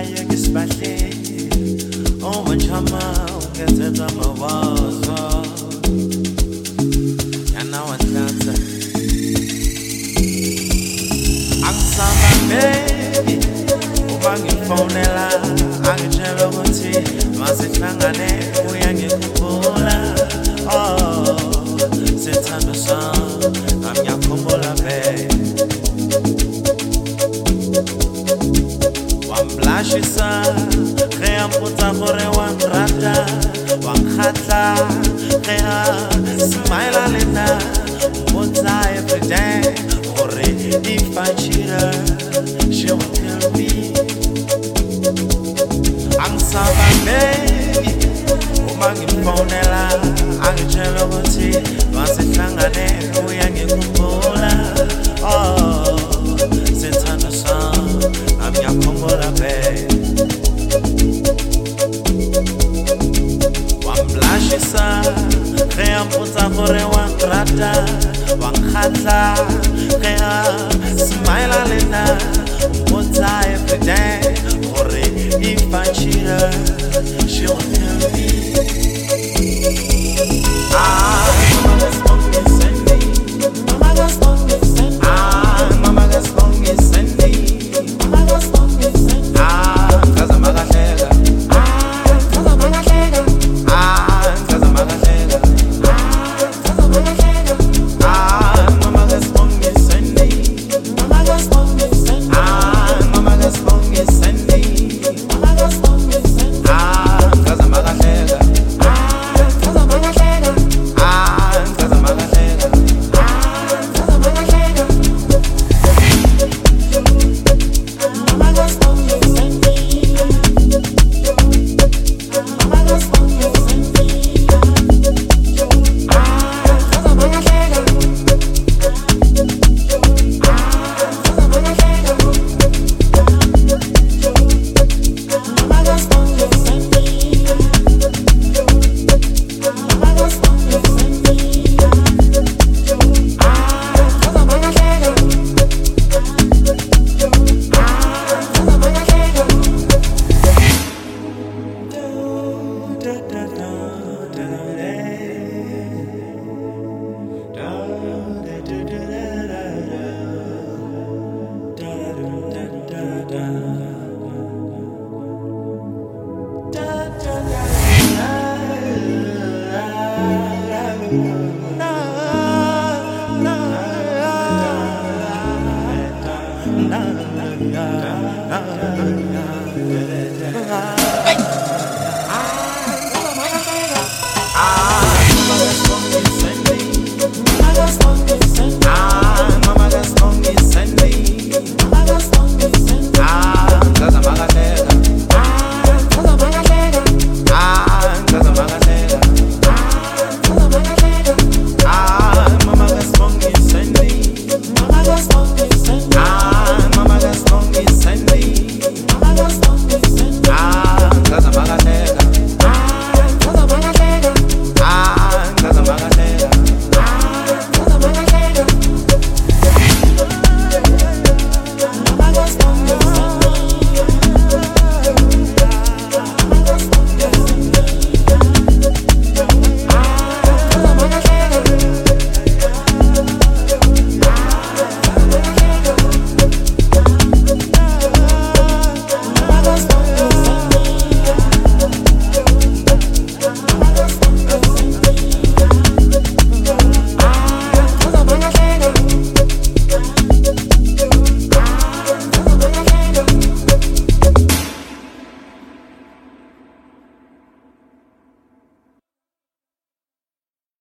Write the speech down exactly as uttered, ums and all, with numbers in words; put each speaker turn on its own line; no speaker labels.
ye kisbahle oh manchama ungethetha mawazo yana wanhlanza angisama baby uma ngifonela angitshela ukuthi masihlangane uyangikhumbula oh sithando sami nami ngiyakhumbula baby wamblashisa rea mpotsa gore wanrata wankgatla rea smile lena mpotsa everyday gore if I cheat her she will kill me angisaba baby uma ngifonela angitshela ukuthi masihlangane uyangikhumbula oh sithando sami nami ngiyakhumbula baby wamblashisa rea mpotsa gore wangrata wankgatla rea smile lena mpotsa everyday gore if I cheat her she will